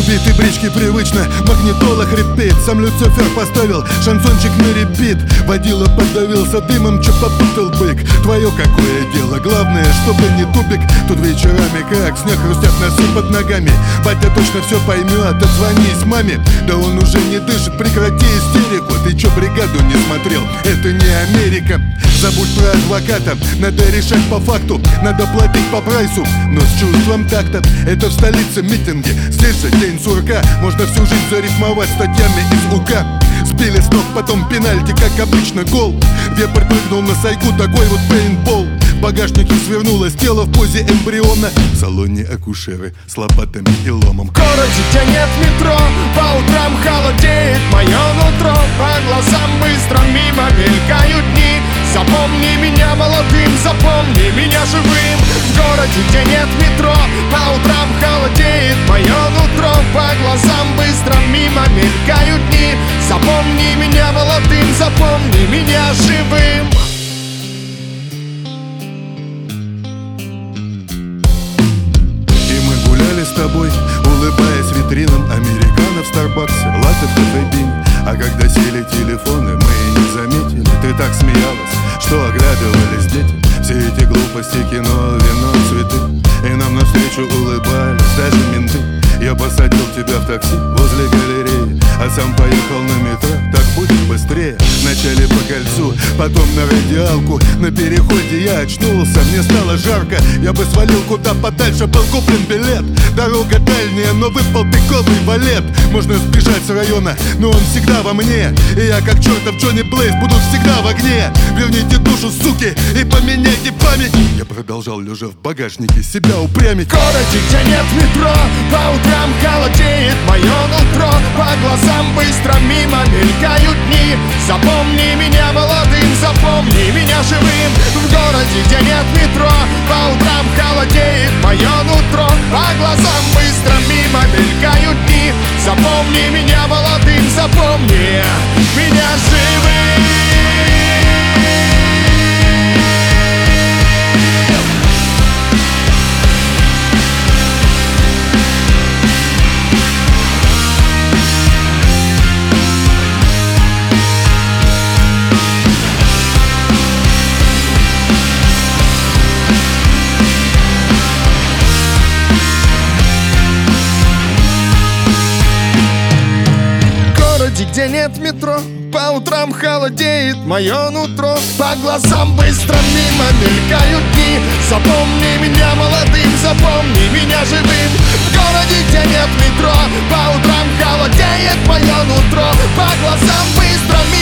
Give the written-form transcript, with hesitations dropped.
Убитый брички привычно, магнитола хрипит. Сам Люцифер поставил шансончик на репит. Водила подавился дымом, чё попутал бык. Твое какое дело, главное, чтобы не тупик. Тут вечерами как снег хрустят носы под ногами. Батя точно все поймет, отзвонись маме. Да он уже не дышит, прекрати истерику. Ты чё бригаду не смотрел? Это не Америка. Забудь про адвоката, надо решать по факту. Надо платить по прайсу, но с чувством такта. Это в столице митинги, здесь же день сурка. Можно всю жизнь зарифмовать статьями из УК. Сбили с ног, потом пенальти, как обычно, гол. Вепрь прыгнул на сайгу, такой вот пейнтбол. В багажнике свернулось тело в позе эмбриона. В салоне акушеры с лопатами и ломом. В городе, где нет метро, по утрам холодеет мое нутро. По глазам быстро мимо мелькают дни. Запомни меня молодым, запомни меня живым. В городе, где нет метро, по утрам холодеет мое нутро. По глазам быстро мимо мелькают дни. Запомни меня молодым, запомни меня живым. И мы гуляли с тобой, улыбаясь витринам американо в Старбаксе, латте в кофейбине. А когда сели телефоны, мы и не заметили. Ты так смеялась, что оглядывались дети. Все эти глупости, кино, вино, цветы. И нам навстречу улыбались даже менты. Я посадил тебя в такси возле галереи, а сам поехал на метро, так будет быстрее. Вначале по кольцу, потом на радиалку. На переходе я очнулся, мне стало жарко. Я бы свалил куда подальше, был куплен билет. Дорога дальняя, но выпал пиковый валет. Можно сбежать с района, но он всегда во мне. И я как чертов Джонни Блейз буду всегда в огне. Верните душу, суки, и поменяйте память. Я продолжал, лежа в багажнике, себя упрямить. В городе, где нет метро, по утрам холодеет мое нутро. По глазам быстро мимо мелькают дни. Запомни меня молодым, запомни меня живым. В городе, где нет метро, по утрам холодеет мое нутро. По глазам быстро мимо мелькают дни. Запомни меня молодым, запомни меня живым. Где нет метро, по утрам холодеет мое нутро. По глазам быстро мимо мелькают дни. Запомни меня молодым, запомни меня живым. В городе, где нет метро, по утрам холодеет мое нутро. По глазам быстро